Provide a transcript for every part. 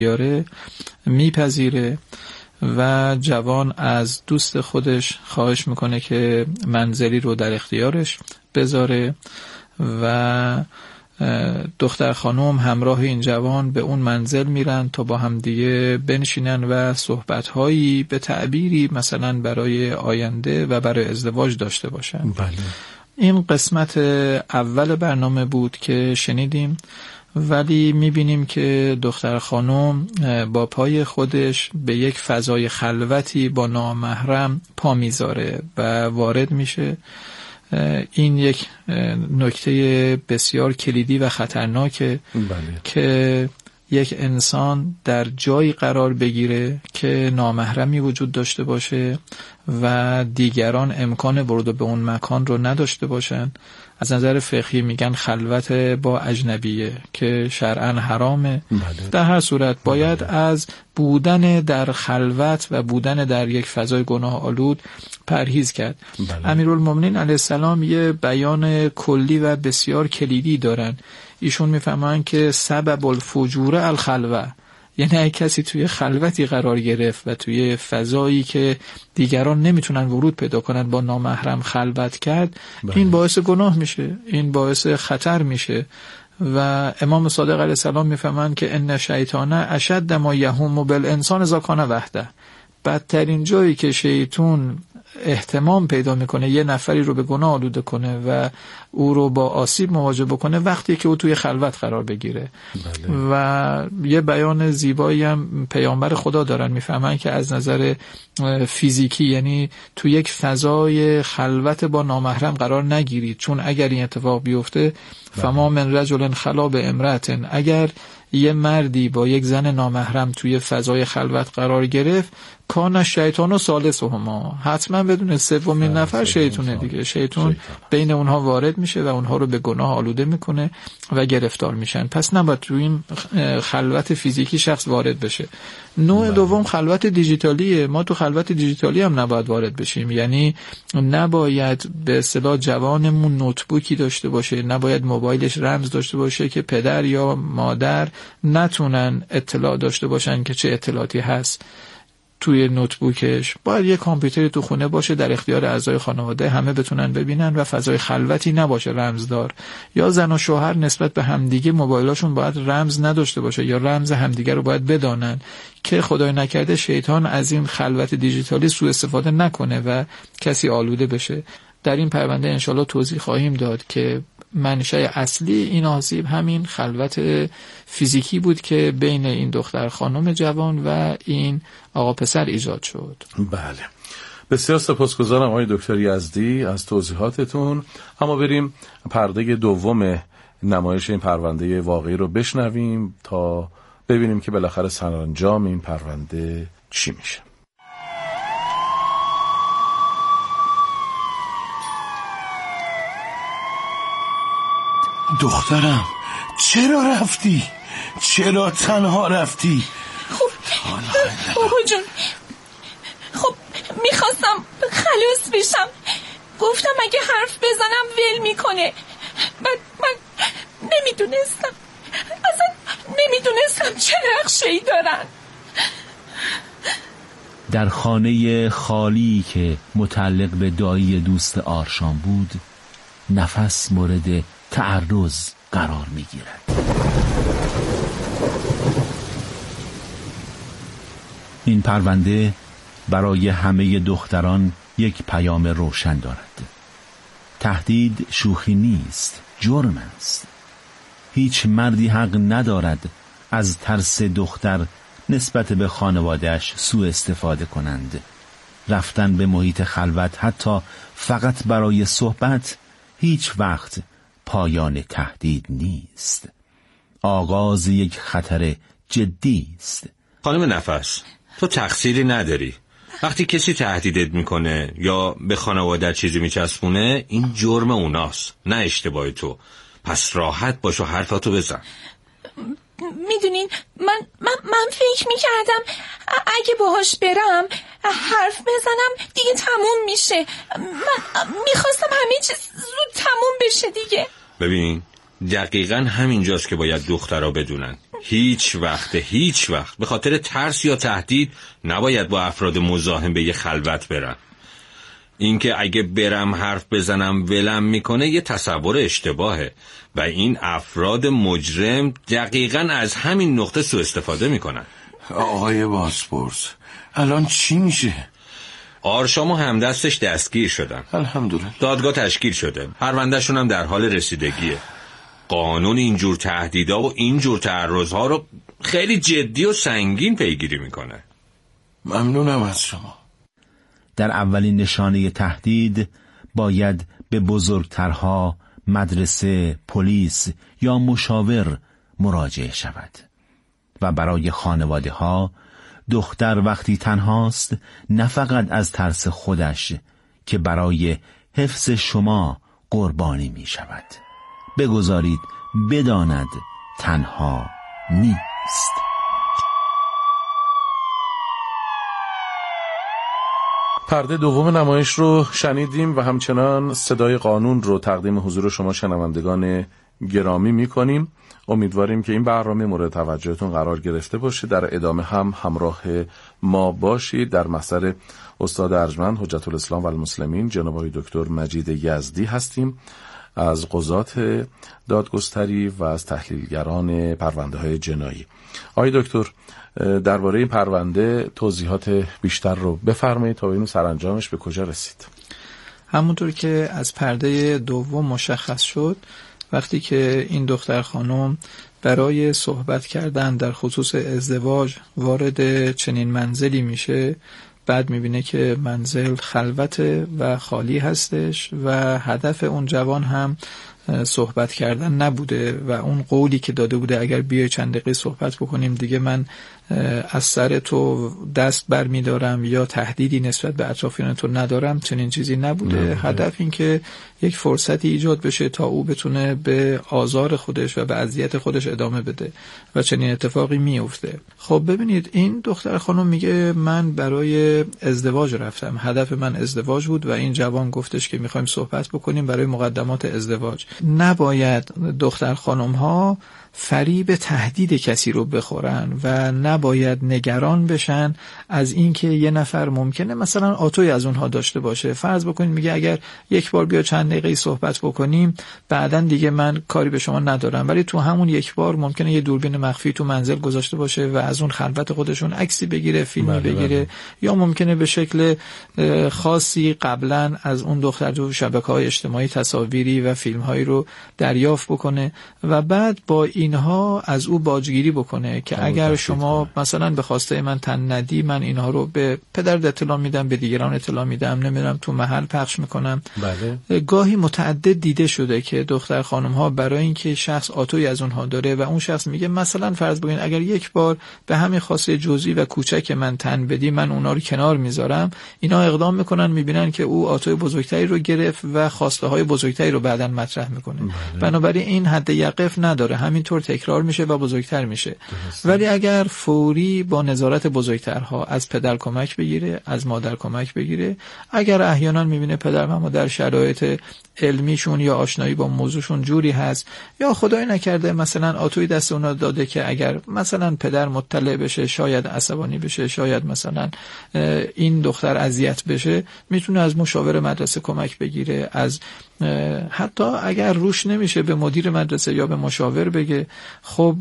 اختیاره میپذیره و جوان از دوست خودش خواهش میکنه که منزلی رو در اختیارش بذاره و دختر خانم همراه این جوان به اون منزل میرن تا با هم دیگه بنشینن و صحبت‌هایی به تعبیری مثلا برای آینده و برای ازدواج داشته باشن. بله. این قسمت اول برنامه بود که شنیدیم، ولی میبینیم که دختر خانم با پای خودش به یک فضای خلوتی با نامحرم پا میذاره و وارد میشه. این یک نکته بسیار کلیدی و خطرناکه. بله. که یک انسان در جایی قرار بگیره که نامحرمی وجود داشته باشه و دیگران امکان ورود به اون مکان رو نداشته باشن. از نظر فقهی میگن خلوت با اجنبیه که شرعاً حرامه. بله. در هر صورت باید از بودن در خلوت و بودن در یک فضای گناه آلود پرهیز کرد. بله. امیرالمومنین علیه السلام یه بیان کلی و بسیار کلیدی دارن. ایشون میفهمن که سبب الفجور الخلوه، یعنی اگه کسی توی خلوتی قرار گرفت و توی فضایی که دیگران نمیتونن ورود پیدا کنن با نامحرم خلوت کرد، این باعث گناه میشه، این باعث خطر میشه. و امام صادق علیه السلام میفهمن که ان شیطان اشد ما یهم بالانسان اذا کان وحده. بدترین جایی که شیطان اهتمام پیدا میکنه یه نفری رو به گناه آلوده کنه و او رو با آسیب مواجه بکنه وقتی که او توی خلوت قرار بگیره. بله. و یه بیان زیبایی هم پیامبر خدا دارن، میفهمن که از نظر فیزیکی یعنی تو یک فضای خلوت با نامحرم قرار نگیرید، چون اگر این اتفاق بیفته فما من رجل خلا به امرأة، اگر یه مردی با یک زن نامحرم توی فضای خلوت قرار گرفت، کان شیطان و ثالثهما، حتما بدون سومین نفر شیطونه دیگه. شیطان بین اونها وارد میشه و اونها رو به گناه آلوده میکنه و گرفتار میشن. پس نباید تو این خلوت فیزیکی شخص وارد بشه. نوع دوم خلوت دیجیتالیه. ما تو خلوت دیجیتالی هم نباید وارد بشیم، یعنی نباید به اصطلاح جوانمون نوتبوکی داشته باشه، نباید موبایلش رمز داشته باشه که پدر یا مادر نتونن اطلاع داشته باشن که چه اطلاعاتی هست توی نوتبوکش. باید یه کامپیوتری تو خونه باشه در اختیار اعضای خانواده، همه بتونن ببینن و فضای خلوتی نباشه رمزدار. یا زن و شوهر نسبت به همدیگه موبایلاشون باید رمز نداشته باشه یا رمز همدیگه رو باید بدانن که خدای نکرده شیطان از این خلوت دیجیتالی سوء استفاده نکنه و کسی آلوده بشه. در این پرونده انشالله توضیح خواهیم داد که منشأ اصلی این آسیب همین خلوت فیزیکی بود که بین این دختر خانم جوان و این آقا پسر ایجاد شد. بله، بسیار سپاسگزارم آقای دکتر یزدی از توضیحاتتون. اما بریم پرده دوم نمایش این پرونده واقعی رو بشنویم تا ببینیم که بالاخره سرانجام این پرونده چی میشه. دخترم چرا رفتی؟ چرا تنها رفتی؟ بابا جون، خب میخواستم خلاص بشم، گفتم اگه حرف بزنم ول میکنه. من نمیدونستم، اصلا نمیدونستم چه نقشه‌ای دارن. در خانه خالی که متعلق به دایی دوست آرشان بود، نفس مورد تعرض قرار میگیرد. این پرونده برای همه دختران یک پیام روشن دارد. تهدید شوخی نیست، جرم است. هیچ مردی حق ندارد از ترس دختر نسبت به خانواده‌اش سوء استفاده کنند. رفتن به محیط خلوت حتی فقط برای صحبت هیچ وقت پایان تهدید نیست. آغاز یک خطر جدی است. خانم نفس، تو تقصیری نداری. وقتی کسی تهدیدت میکنه یا به خانواده چیزی میچسبونه، این جرم اوناست، نه اشتباه تو. پس راحت باش و حرفاتو بزن. میدونین من فکر میکردم اگه باهاش برم حرف بزنم دیگه تموم میشه. من میخواستم همه چیز زود تموم بشه دیگه. ببین، دقیقاً همینجاست که باید دخترها بدونن هیچ وقت به خاطر ترس یا تهدید نباید با افراد مزاحم به یه خلوت برم. اینکه اگه برم حرف بزنم ولم میکنه یه تصور اشتباهه و این افراد مجرم دقیقاً از همین نقطه سوء استفاده میکنن. آقای بازپرس الان چی میشه؟ آرشام و همدستش دستگیر شدن. الحمدلله. دادگاه تشکیل شده. پروندهشون هم در حال رسیدگیه. قانون اینجور تهدیدها و اینجور تعرضها رو خیلی جدی و سنگین پیگیری میکنه. ممنونم از شما. در اولین نشانه تهدید باید به بزرگترها، مدرسه، پلیس یا مشاور مراجعه شود. و برای خانواده ها دختر وقتی تنهاست نه فقط از ترس خودش که برای حفظ شما قربانی می شود. بگذارید بداند تنها نیست. پرده دوم نمایش رو شنیدیم و همچنان صدای قانون رو تقدیم حضور شما شنوندگان گرامی می‌کنیم. امیدواریم که این برنامه مورد توجهتون قرار گرفته باشه. در ادامه هم همراه ما باشید. در محضر استاد ارجمند حجت الاسلام و المسلمین جناب آقای دکتر مجید یزدی هستیم از قضات دادگستری و از تحلیلگران پرونده‌های جنایی. آقای دکتر درباره این پرونده توضیحات بیشتر رو بفرمایید تا ببینیم سرانجامش به کجا رسید. همونطور که از پرده دوم مشخص شد، وقتی که این دختر خانم برای صحبت کردن در خصوص ازدواج وارد چنین منزلی میشه، بعد میبینه که منزل خلوته و خالی هستش و هدف اون جوان هم صحبت کردن نبوده و اون قولی که داده بوده اگر بیای چند دقیقه صحبت بکنیم دیگه من از سر تو دست بر می دارم یا تهدیدی نسبت به اطرافیان تو ندارم، چنین چیزی نبوده. هدف این که یک فرصتی ایجاد بشه تا او بتونه به آزار خودش و به اذیت خودش ادامه بده و چنین اتفاقی میفته. خب ببینید این دختر خانم میگه من برای ازدواج رفتم، هدف من ازدواج بود و این جوان گفتش که میخوایم صحبت بکنیم برای مقدمات ازدواج. نباید دختر خانم ها فریب تهدید کسی رو بخورن و نباید نگران بشن از اینکه یه نفر ممکنه مثلا آتوی از اونها داشته باشه. فرض بکنید میگه اگر یک بار بیا چند دقیقه صحبت بکنیم بعدن دیگه من کاری به شما ندارم، ولی تو همون یک بار ممکنه یه دوربین مخفی تو منزل گذاشته باشه و از اون خلوت خودشون عکسی بگیره، فیلمی بگیره، یا ممکنه به شکل خاصی قبلا از اون دختر تو شبکه‌های اجتماعی تصاویری و فیلم‌هایی رو دریافت بکنه و بعد با اینها از او باجگیری بکنه که اگر شما مثلا به خواسته من تن ندی من اینها رو به پدرت اطلاع میدم، به دیگران اطلاع میدم، نمیدونم تو محل پخش میکنم. بله. گاهی متعدد دیده شده که دختر خانم ها برای اینکه شخص آتوی از اونها داره و اون شخص میگه مثلا فرض بگین اگر یک بار به همین خواسته جزئی و کوچک من تن بدی من اونا رو کنار میذارم، اینا اقدام میکنن، میبینن که او آتوی بزرگتری رو گرفت و خواسته های بزرگتری رو بعداً مطرح میکنه. بنابراین این حد یقف نداره، همینطور تکرار میشه و بزرگتر میشه. ولی اگر فوری با نظارت بزرگترها از پدر کمک بگیره، از مادر کمک بگیره، اگر احیانا میبینه پدر و مادر شرایط علمیشون یا آشنایی با موضوعشون جوری هست یا خدای نکرده مثلا آتوی دست اونا داده که اگر مثلا پدر مطلع بشه شاید عصبانی بشه، شاید مثلا این دختر اذیت بشه، میتونه از مشاور مدرسه کمک بگیره، از حتی اگر روش نمیشه به مدیر مدرسه یا به مشاور بگه. خب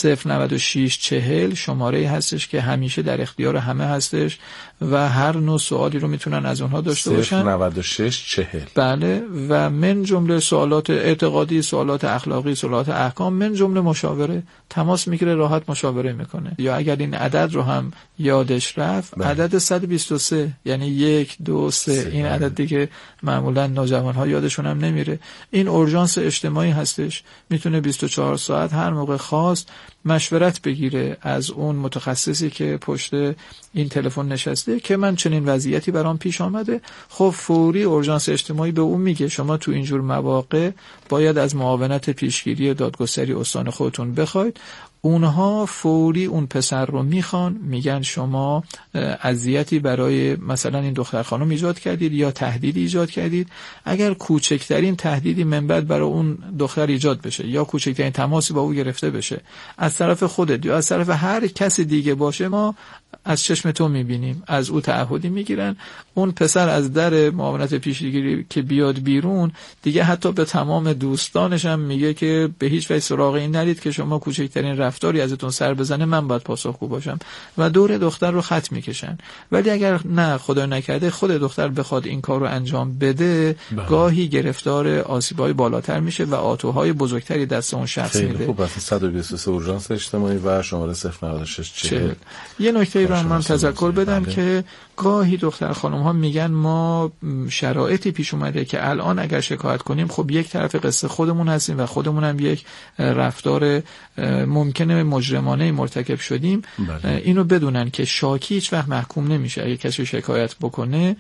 09640 شماره هستش که همیشه در اختیار همه هستش و هر نوع سوالی رو میتونن از اونها داشته باشن. 09640 بله، و من جمله سوالات اعتقادی، سوالات اخلاقی، سوالات احکام، من جمله مشاوره، تماس میگیره، راحت مشاوره میکنه. یا اگر این عدد رو هم یادش رفت، عدد 123 یعنی 1 2 3 این عدد دیگه معمولا نوجوان‌ها یادشون هم نمیره. این اورژانس اجتماعی هستش، میتونه 24 ساعت هر موقع خواست مشورت بگیره از اون متخصصی که پشت این تلفن نشسته که من چنین وضعیتی برام پیش آمده. خب فوری اورژانس اجتماعی به اون میگه شما تو اینجور مواقع باید از معاونت پیشگیری دادگستری استان خودتون بخواید. اونها فوری اون پسر رو میخوان، میگن شما اذیتی برای مثلا این دختر خانم ایجاد کردید یا تهدید ایجاد کردید. اگر کوچکترین تهدیدی من بعد برای اون دختر ایجاد بشه یا کوچکترین تماسی با او گرفته بشه از طرف خودت یا از طرف هر کسی دیگه باشه، ما از چشم تو میبینیم، از او تعهدی میگیرن. اون پسر از در معاونت پیشگیری که بیاد بیرون دیگه حتی به تمام دوستانش هم میگه که به هیچ وجه سراغ این نرید که شما کوچکترین رفتاری ازتون سر بزنه من باید پاسخگو باشم و دور دختر رو خط میکشن. ولی اگر نه خدا نکرده خود دختر بخواد این کار رو انجام بده، گاهی گرفتار آسیب‌های بالاتر میشه و آتوهای بزرگتری دست اون شخص میده. خیلی خوب. وقتی 123 اورژانس اجتماعی و شماره 09640. یه نکته رو من تذکر بدم که گاهی دختر خانم ها میگن ما شرایطی پیش اومده که الان اگر شکایت کنیم خب یک طرف قصه خودمون هستیم و خودمون هم یک رفتار ممکنه مجرمانه مرتکب شدیم. اینو بدونن که شاکی هیچ وقت محکوم نمیشه. اگه کسی شکایت بکنه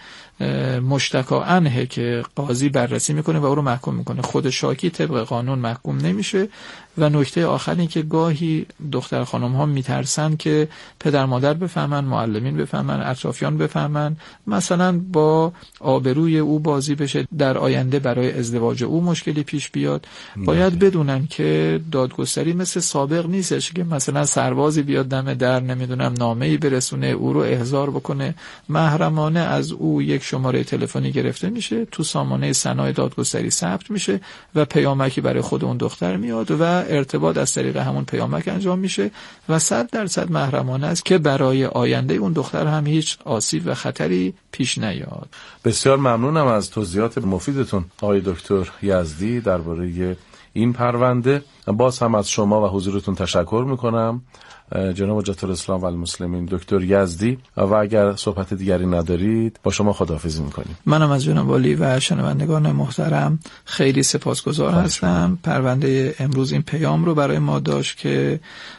مشتکا عنه که قاضی بررسی میکنه و او رو محکوم میکنه، خود شاکی طبق قانون محکوم نمیشه. و نکته آخر این که گاهی دختر خانم ها میترسن که پدر مادر بفهمن، معلمین بفهمن، اطرافیان بفهمن، مثلا با آبروی او بازی بشه، در آینده برای ازدواج او مشکلی پیش بیاد. باید بدونن که دادگستری مثل سابق نیستش که مثلا سربازی بیاد دم در نمیدونم نامه‌ای برسونه او رو احضار بکنه. محرمانه از او یک شماره تلفنی گرفته میشه، تو سامانه ثنای دادگستری ثبت میشه و پیامکی برای خود اون دختر میاد و ارتباط از طریق همون پیامک انجام میشه و 100% محرمانه است که برای آینده اون دختر هم هیچ آسیب و خطری پیش نیاد. بسیار ممنونم از توضیحات مفیدتون آقای دکتر یزدی درباره این پرونده. باز هم از شما و حضورتون تشکر میکنم جناب حجت الاسلام و المسلمین دکتر یزدی، و اگر صحبت دیگری ندارید با شما خداحافظی میکنیم. منم از جناب والی و شنوندگان محترم خیلی سپاسگزار هستم. پرونده امروز این پیام رو برای ما داشت که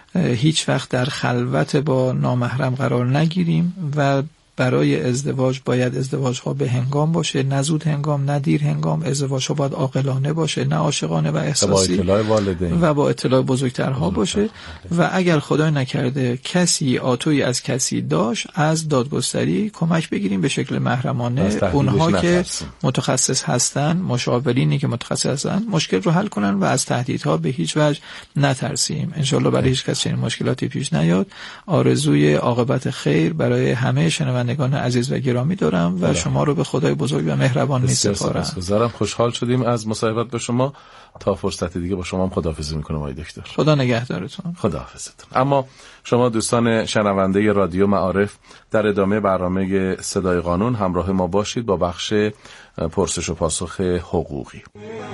هیچ وقت در خلوت با نامحرم قرار نگیریم و برای ازدواج باید ازدواج ها به هنگام باشه، نه زود هنگام نه دیر هنگام. ازدواج ها باید عاقلانه باشه، نه عاشقانه و احساسی، با اطلاع والدین و با اطلاع بزرگترها باشه. و اگر خدای نکرده کسی آتویی از کسی داشت، از دادگستری کمک بگیریم به شکل محرمانه. اونها که متخصص هستن، مشاورینی که متخصص هستن، مشکل رو حل کنن و از تهدیدها به هیچ وجه نترسیم. انشالله برای هیچ کس چنین مشکلاتی پیش نیاد. آرزوی عاقبت خیر برای همه شنوندگان عزیز و گرامی دارم و شما رو به خدای بزرگ و مهربان می‌سپارم. خوشحال شدیم از مصاحبت با شما. تا فرصت دیگه با شما هم خداحافظی میکنم آقای دکتر. خدا نگهدارتون. خداحافظتون. اما شما دوستان شنونده رادیو معارف در ادامه برنامه صدای قانون همراه ما باشید با بخش پرسش و پاسخ حقوقی.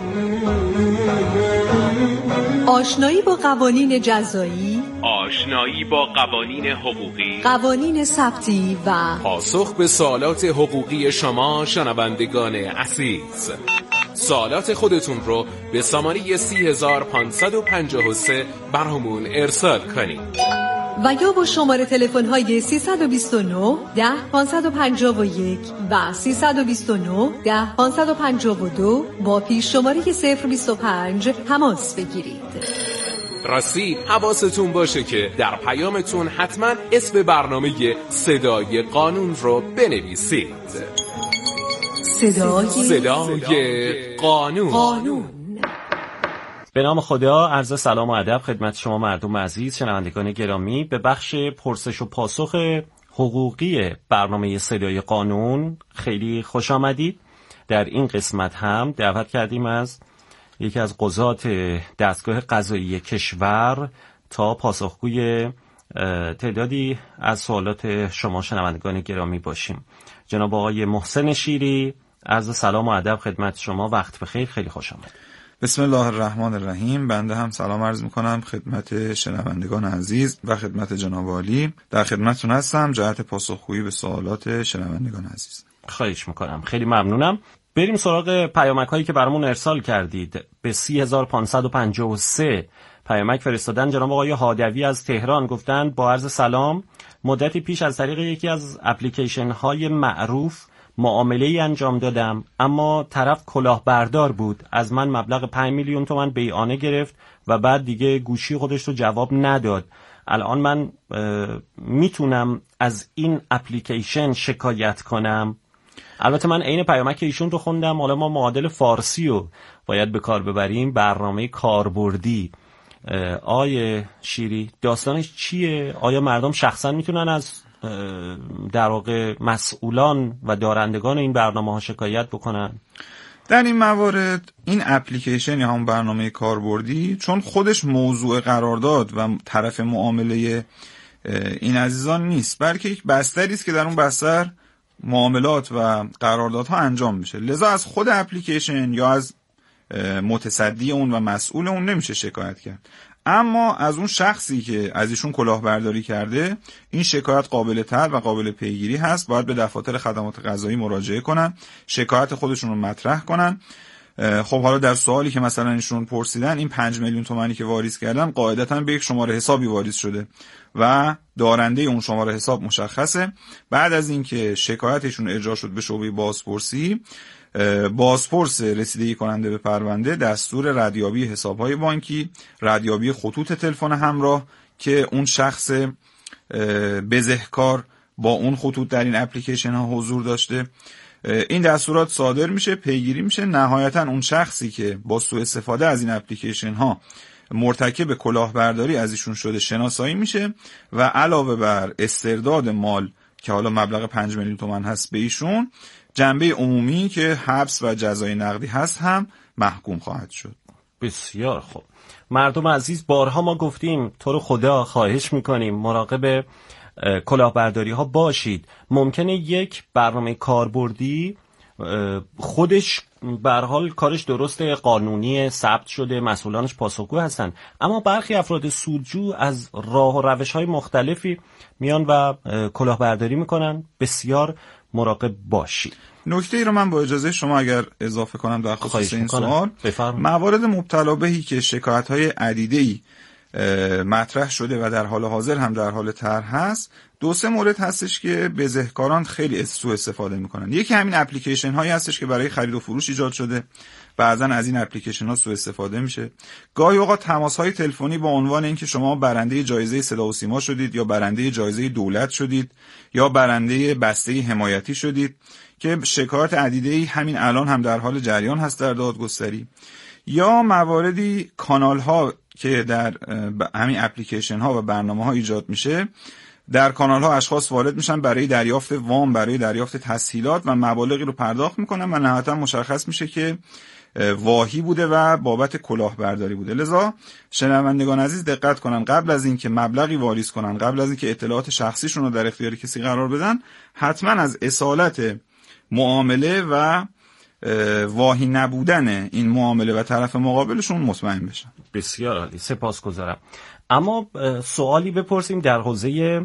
آشنایی با قوانین جزایی، آشنایی با قوانین حقوقی، قوانین ثبتی و پاسخ به سوالات حقوقی شما شنوندگان عزیز. سوالات خودتون رو به سامانه 30553 برامون ارسال کنید و یا با شماره تلفن‌های 329 10 551 و 329 10 552 با پیش شماره 025 تماس بگیرید. راستی حواستون باشه که در پیامتون حتما اسم برنامه صدای قانون رو بنویسید. صدای قانون. به نام خدا، عرض سلام و ادب خدمت شما مردم عزیز شنوندگان گرامی. به بخش پرسش و پاسخ حقوقی برنامه صدای قانون خیلی خوش آمدید. در این قسمت هم دعوت کردیم از یکی از قضات دستگاه قضایی کشور تا پاسخگوی تعدادی از سوالات شما شنوندگان گرامی باشیم. جناب آقای محسن شیری، عرض سلام و ادب خدمت شما، وقت بخیر، خیلی خوش آمد. بسم الله الرحمن الرحیم. بنده هم سلام عرض میکنم خدمت شنوندگان عزیز و خدمت جناب عالی. در خدمتتون هستم جهت پاسخگویی به سوالات شنوندگان عزیز. خواهش میکنم، خیلی ممنونم. بریم سراغ پیامک هایی که برامون ارسال کردید. به 3553 پیامک فرستادن. جناب آقای هادوی از تهران گفتن با عرض سلام، مدتی پیش از طریق یکی از اپلیکیشن های معروف معامله‌ای انجام دادم، اما طرف کلاهبردار بود، از من مبلغ 5 میلیون تومان بیعانه گرفت و بعد دیگه گوشی خودش رو جواب نداد. الان من میتونم از این اپلیکیشن شکایت کنم؟ البته من عین پیامک ایشون رو خوندم، حالا ما معادل فارسی رو باید به کار ببریم، برنامه کاربردی. آیه شیری داستانش چیه؟ آیا مردم شخصا میتونن از در واقع مسئولان و دارندگان این برنامه ها شکایت بکنن؟ در این موارد این اپلیکیشن یا هم برنامه کاربردی چون خودش موضوع قرارداد و طرف معامله این عزیزان نیست، بلکه یک بستری است که در اون بستر معاملات و قراردادها انجام میشه، لذا از خود اپلیکیشن یا از متصدی اون و مسئول اون نمیشه شکایت کرد. اما از اون شخصی که از ایشون کلاهبرداری کرده این شکایت قابل طرح و قابل پیگیری هست. باید به دفاتر خدمات قضایی مراجعه کنن، شکایت خودشون رو مطرح کنن. خب حالا در سوالی که مثلا ایشون پرسیدن، این 5 میلیون تومانی که واریز کردن قاعدتاً به یک شماره حسابی واریز شده و دارنده اون شماره حساب مشخصه. بعد از اینکه شکایتشون اجرا شد به شعبه بازپرسی، بازپرس رسیدگی کننده به پرونده دستور ردیابی حساب‌های بانکی، ردیابی خطوط تلفن همراه که اون شخص بزهکار با اون خطوط در این اپلیکیشن ها حضور داشته، این دستورات صادر میشه، پیگیری میشه. نهایتا اون شخصی که با سوء استفاده از این اپلیکیشن ها مرتکب کلاهبرداری از ایشون شده شناسایی میشه و علاوه بر استرداد مال که حالا مبلغ 5 میلیون تومان هست به ایشون، جنبه عمومی که حبس و جزای نقدی هست هم محکوم خواهد شد. بسیار خوب. مردم عزیز، بارها ما گفتیم تو رو خدا خواهش میکنیم مراقب کلاهبرداری ها باشید. ممکنه یک برنامه کاربردی خودش به هر حال کارش درسته، قانونی، ثبت شده، مسئولانش پاسخگو هستن، اما برخی افراد سودجو از راه و روش های مختلفی میان و کلاهبرداری میکنن. بسیار مراقب باشید. نکته ای رو من با اجازه شما اگر اضافه کنم در خصوص این سوال، موارد مبتلا بهی که شکایت‌های عدیده‌ای مطرح شده و در حال حاضر هم در حال طرح هست، 2-3 مورد هستش که بزهکاران خیلی سوء استفاده میکنن. یکی همین اپلیکیشن هایی هستش که برای خرید و فروش ایجاد شده، بعضا از این اپلیکیشن ها سوء استفاده میشه. گاهی اوقات تماس های تلفنی با عنوان اینکه شما برنده جایزه صدا و سیما شدید یا برنده جایزه دولت شدید یا برنده بسته حمایتی شدید که شکایات عدیده‌ای همین الان هم در حال جریان هست در دادگستری. یا مواردی کانال ها که در همین اپلیکیشن ها و برنامه ها ایجاد میشه، در کانال ها اشخاص وارد میشن برای دریافت وام، برای دریافت تسهیلات و مبالغی رو پرداخت میکنن و نهایتا مشخص میشه که واهی بوده و بابت کلاهبرداری بوده. لذا شنوندگان عزیز دقت کنن، قبل از اینکه مبلغی واریز کنن، قبل از اینکه اطلاعات شخصیشون رو در اختیار کسی قرار بدن، حتما از اصالت معامله و واهی نبودن این معامله و طرف مقابلشون مطمئن بشن. بسیار عالی، سپاسگزارم. اما سوالی بپرسیم در حوزه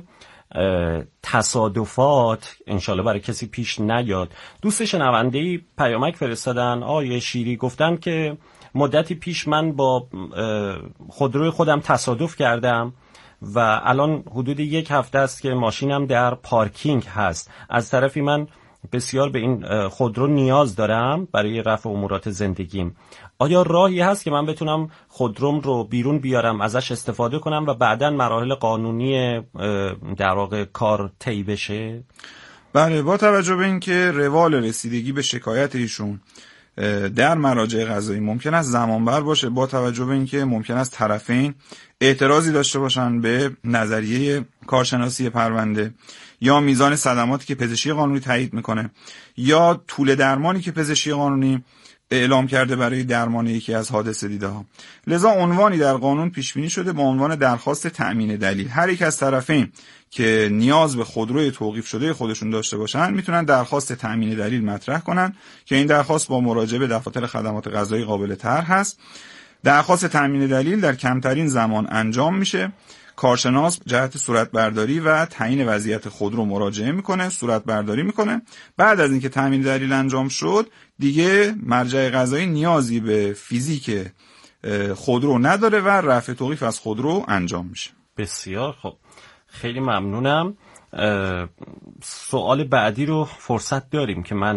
تصادفات، انشالله برای کسی پیش نیاد. دوست شنونده‌ای پیامک فرستادن، آیه شیری، گفتن که مدتی پیش من با خودروی خودم تصادف کردم و الان حدود 1 هفته است که ماشینم در پارکینگ هست. از طرفی من بسیار به این خودرو نیاز دارم برای رفع امورات زندگیم. آیا راهی هست که من بتونم خودروم رو بیرون بیارم، ازش استفاده کنم و بعداً مراحل قانونی در واقع کار طی بشه؟ بله، با توجه به اینکه روال رسیدگی به شکایت ایشون در مراجع قضایی ممکن است زمانبر باشه، با توجه به اینکه ممکن است طرفین اعتراضی داشته باشن به نظریه کارشناسی پرونده یا میزان صدماتی که پزشکی قانونی تایید میکنه یا طول درمانی که پزشکی قانونی اعلام کرده برای درمان یکی از حادثه دیده ها. لذا عنوانی در قانون پیش بینی شده با عنوان درخواست تأمین دلیل. هر یک از طرفین که نیاز به خودروی توقیف شده خودشون داشته باشن میتونن درخواست تأمین دلیل مطرح کنن که این درخواست با مراجعه به دفاتر خدمات قضایی قابل طرح هست. درخواست تأمین دلیل در کمترین زمان انجام میشه. کارشناس جهت صورتبرداری و تعیین وضعیت خودرو مراجعه میکنه، صورتبرداری میکنه. بعد از اینکه تأمین دلیل انجام شد دیگه مرجع قضایی نیازی به فیزیک خودرو نداره و رفع توقیف از خودرو انجام میشه. بسیار خب، خیلی ممنونم. سوال بعدی رو فرصت داریم که من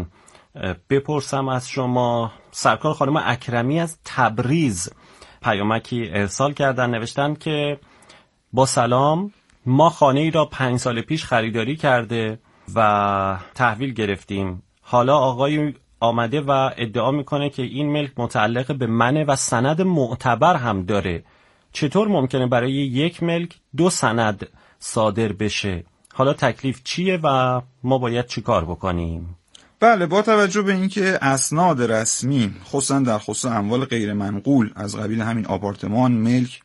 بپرسم از شما. سرکار خانم اکرمی از تبریز پیامکی ارسال کردن، نوشتن که با سلام، ما خانه ای را 5 سال پیش خریداری کرده و تحویل گرفتیم. حالا آقای آمده و ادعا میکنه که این ملک متعلق به منه و سند معتبر هم داره. چطور ممکنه برای یک ملک 2 سند صادر بشه؟ حالا تکلیف چیه و ما باید چی کار بکنیم؟ بله، با توجه به اینکه اسناد رسمی خصوصا در خصوص اموال غیر منقول از قبیل همین آپارتمان، ملک،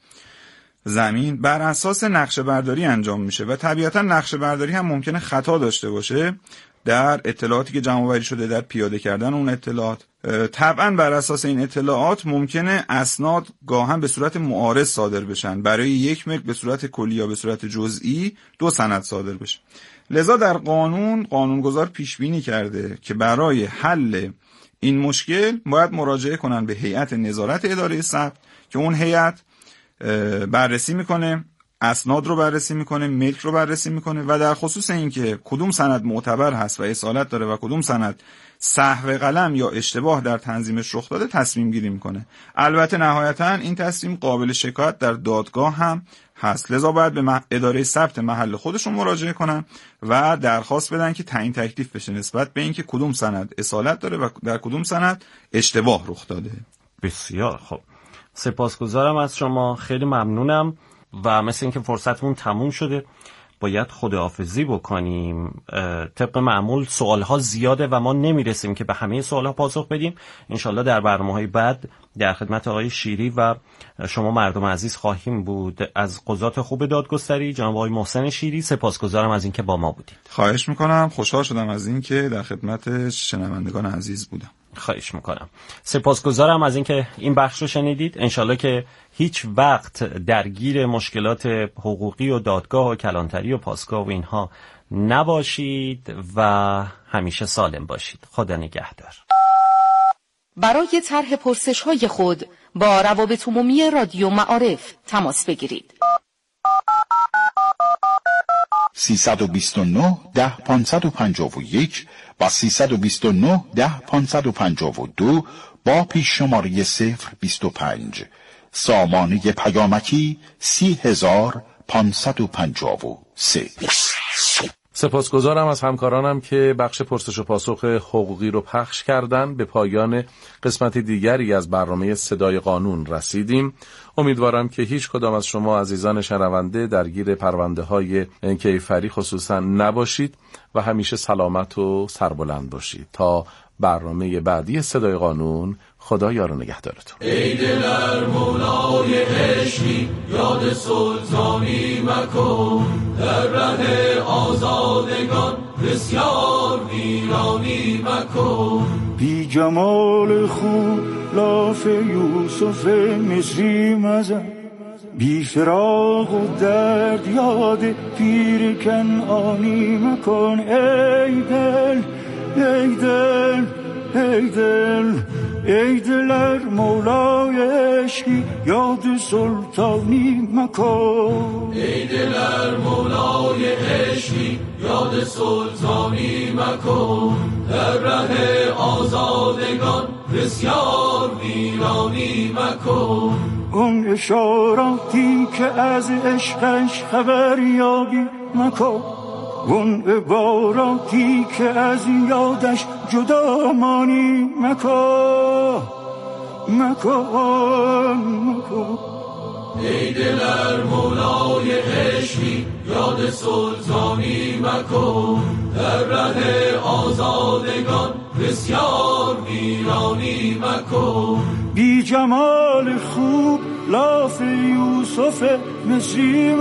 زمین بر اساس نقشه برداری انجام میشه و طبیعتا نقشه برداری هم ممکنه خطا داشته باشه در اطلاعاتی که جمع آوری شده، در پیاده کردن اون اطلاعات. طبعا بر اساس این اطلاعات ممکنه اسناد گاهن به صورت معارض صادر بشن، برای یک ملک به صورت کلی یا به صورت جزئی 2 سند صادر بشه. لذا در قانونگذار پیش بینی کرده که برای حل این مشکل باید مراجعه کنن به هیئت نظارت اداره ثبت که اون هیئت بررسی میکنه، اسناد رو بررسی میکنه، ملک رو بررسی میکنه و در خصوص اینکه کدوم سند معتبر هست و اصالت داره و کدوم سند سهو قلم یا اشتباه در تنظیمش رخ داده تصمیم گیری میکنه. البته نهایتا این تصمیم قابل شکایت در دادگاه هم هست، لذا باید به اداره ثبت محل خودشون مراجعه کنن و درخواست بدن که تعیین تکلیف بشه نسبت به اینکه کدوم سند اصالت داره و در کدوم سند اشتباه رخ داده. بسیار خب، سپاسگزارم از شما، خیلی ممنونم و مثل اینکه فرصتمون تموم شده باید خداحافظی بکنیم. طبق معمول سوالها زیاده و ما نمیرسیم که به همه سوالها پاسخ بدیم. انشالله در برنامه‌های بعد در خدمت آقای شیری و شما مردم عزیز خواهیم بود. از قضات خوب دادگستری جناب آقای محسن شیری سپاسگزارم از اینکه با ما بودید. خواهش میکنم، خوشحال شدم از اینکه در خدمت شنوندگان عزیز بودم. خواهش میکنم. سپاسگزارم از اینکه این بخش رو شنیدید. انشالله که هیچ وقت درگیر مشکلات حقوقی و دادگاه و کلانتری و پاسگاه و اینها نباشید و همیشه سالم باشید. خدا نگهدار. برای طرح پرسش‌های خود با روابط عمومی رادیو معارف تماس بگیرید. 329 10 551 و 329 10 552 با پیش شماره 025. سامانه پیامکی 30553. سپاسگزارم از همکارانم که بخش پرسش و پاسخ حقوقی رو پخش کردن. به پایان قسمت دیگری از برنامه صدای قانون رسیدیم. امیدوارم که هیچ کدام از شما عزیزان شنونده درگیر پرونده های کیفری خصوصا نباشید و همیشه سلامت و سربلند باشید. تا برنامه بعدی صدای قانون، خدا یار و نگهدارتون. ای دلر مولای عشقی، یاد سلطانی مکن، در ره آزادگان بسیار ویرانی مکن. بی جمال خوب لاف یوسف مصری مزن، بی فراق و درد یاد پیر کنعانی مکن. ای دل ای دل ای دل ای دلر مولای عشقی، یاد سلطانی مکن. ای دلر مولای عشقی، یاد سلطانی مکن، در ره آزادگان بسیار ویرانی مکن. اون اشاراتی که از عشقش خبر یابی مکن، اون عباراتی که از یادش جدا مانی مکن مکن مکن. ای دلر مولای عشقی، یاد سلطانی مکن، در ره آزادگان بسیار ویرانی مکن. بی جمال خوب لاف یوسف مصری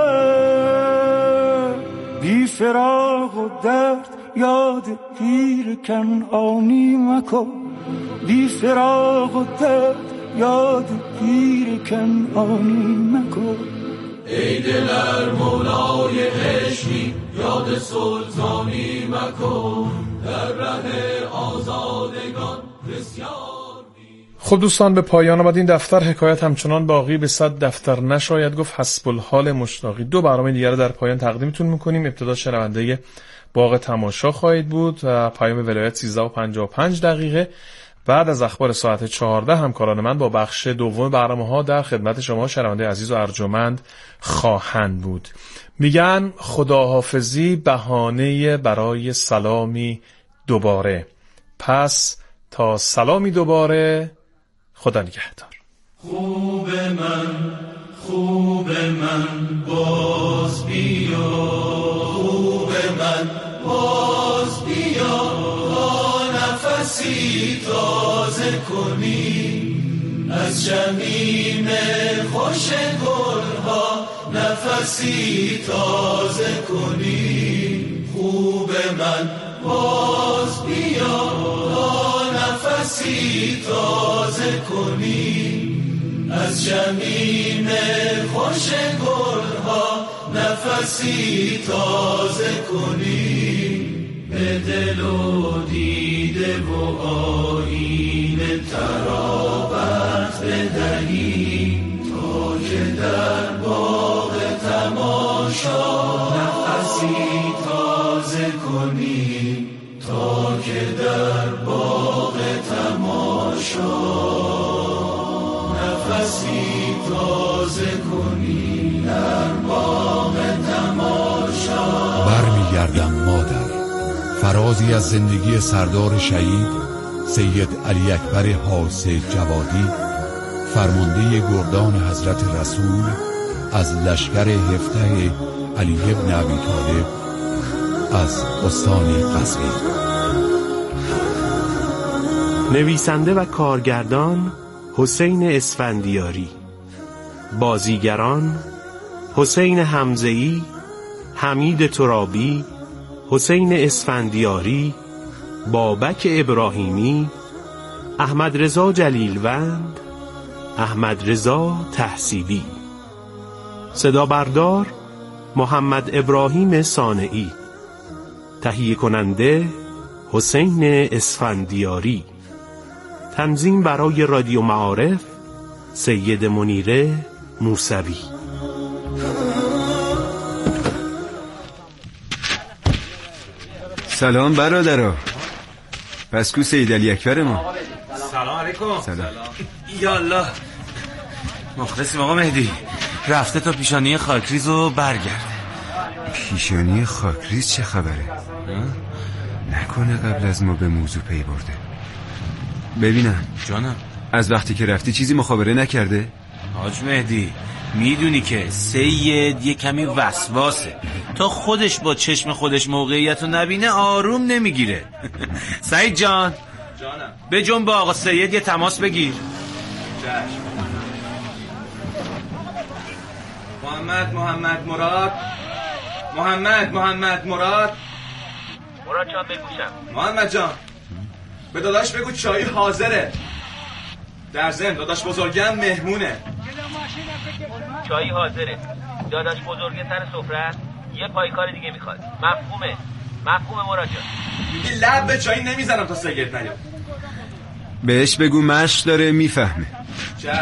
مزن، بی فراق و درد یاد پیر کنعانی مکن. بی فراق و درد یاد پیر کنعانی مکن. ای دلر مولای عشقی، یاد سلطانی مکن، در ره آزادگان بسیار خب دوستان، به پایان آمد این دفتر. حکایت همچنان باقی، به 100 دفتر نشاید گفت. حسب الحال مشتاقی. 2 برنامه دیگر رو در پایان تقدیمتون میکنیم. ابتدا شنونده باغ تماشا خواهید بود و پیام ولایت 13:55 دقیقه. بعد از اخبار ساعت 14 همکاران من با بخش دوم برنامه‌ها در خدمت شما شنونده عزیز و ارجمند خواهند بود. میگن خداحافظی بهانه برای سلامی دوباره. پس تا سلامی دوباره، خدا نگهدار. خوب من باز بیا، خوب من باز بیا، تا نفسی تازه کنی از شمیم خوش گلها، نفسی تازه کنی. خوب من باز بیا، تا نفسی تازه کنی از شمیم خوش گلها، نفسی تازه کنی. به دل و دیده و آیینه ترابت بدهی، تا که در باغ تماشا نفسی تازه کنی، تا که در باغ تماشا نفسی تازه کنی، در باغ تماشا. برمیگردم مادر، فرازی از زندگی سردار شهید سید علی اکبر حاسد جوادی، فرمانده گردان حضرت رسول از لشکر 17 علی بن ابی طالب از استان قزوین. نویسنده و کارگردان حسین اسفندیاری. بازیگران حسین حمزه‌ای، حمید ترابی، حسین اسفندیاری، بابک ابراهیمی، احمد رضا جلیلوند، احمد رضا تحصیلی. صدا بردار محمد ابراهیم صانعی. تهیه کننده حسین اسفندیاری. تنظیم برای رادیو معارف سید منیره موسوی. سلام برادرها. پس کو سید علی اکبر ما؟ سلام علیکم. سلام. یالله مخلصیم آقا مهدی. رفته تا پیشانی خاکریز و برگرد. پیشانی خاکریز چه خبره؟ نکنه قبل از ما به موضوع پی برده. ببینم جانم، از وقتی که رفتی چیزی مخابره نکرده؟ حاج مهدی میدونی که سید یه کمی وسواسه، تا خودش با چشم خودش موقعیت رو نبینه آروم نمیگیره. سعید جان، جانم، به جنب آقا سید یه تماس بگیر. محمد مراد. محمد مراد جان بگوشم. محمد جان به داداش بگو چایی حاضره. در ضمن داداش بزرگم مهمونه. چایی حاضره. داداش بزرگه سر سفره. یه پایکار دیگه میخواد. مفهومه مراد جان. لب به چایی نمیزنم تا سید نیاد. بهش بگو مشق داره میفهمه. چشم.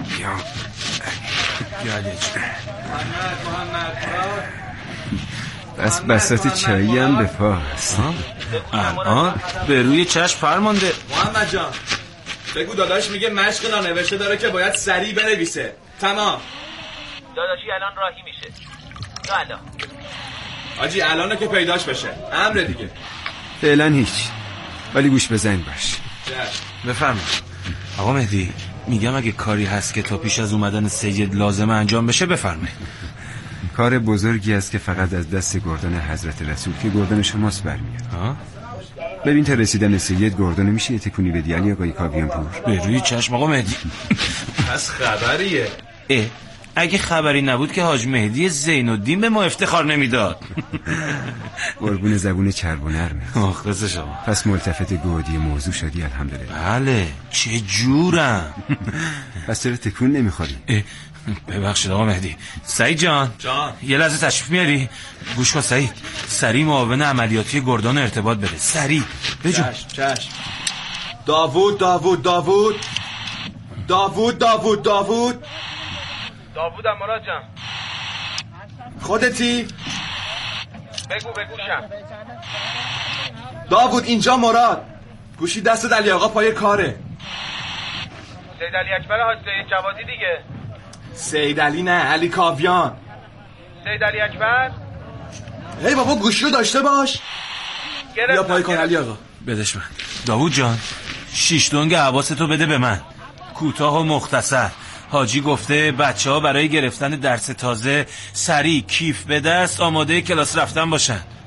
یادش. محمد مراد. بس بساط چایی هم به پاست. الان به روی چشم فرمانده. محمد جان بگو داداش میگه مشق نانوشته داره که باید سریع بنویسه. تمام. داداشی الان راهی میشه. یا الان آجی الانه که پیداش بشه. امر دیگه. فعلا هیچ، ولی گوش بزن باش. بفرمایید آقا مهدی. میگم اگه کاری هست که تا پیش از اومدن سید لازم انجام بشه بفرمایید. کار بزرگی است که فقط از دست گردان حضرت رسول که گردان شماست برمیاد. ببین تا رسیدن سید گردان میشه یه تکونی بدی علی آقای کاویان پور. به روی چشم آقا مهدی. پس خبریه. اگه خبری نبود که حاج مهدی زین‌الدین به ما افتخار نمیداد. قربون زبون چرب و نرمه. مخلص شما. پس ملتفت گودی موضوع شدی الحمدلله. بله چه جورم. پس چرا تکون نمیخوری؟ ببخشید آقا مهدی. سعید جان یه لحظه تشریف میاری؟ گوش کن سعید، سریع معاون عملیاتی گردان ارتباط بده. سریع بجو. چشم. داوود داوودم مراد جان. خودتی؟ بگو بگوشم. داوود اینجا مراد. گوشی دست علی آقا پای کاره. سید علی اکبر حاج سید جوادی دیگه. سید علی نه، علی کاویان. سید علی اکبر. هی بابا گوشی رو داشته باش. بیا پای کار علی آقا. بدش من. داوود جان، 6 دنگ حواسیتو بده به من. کوتاه و مختصر. حاجی گفته بچه‌ها برای گرفتن درس تازه سریع کیف به دست آماده کلاس رفتن باشن.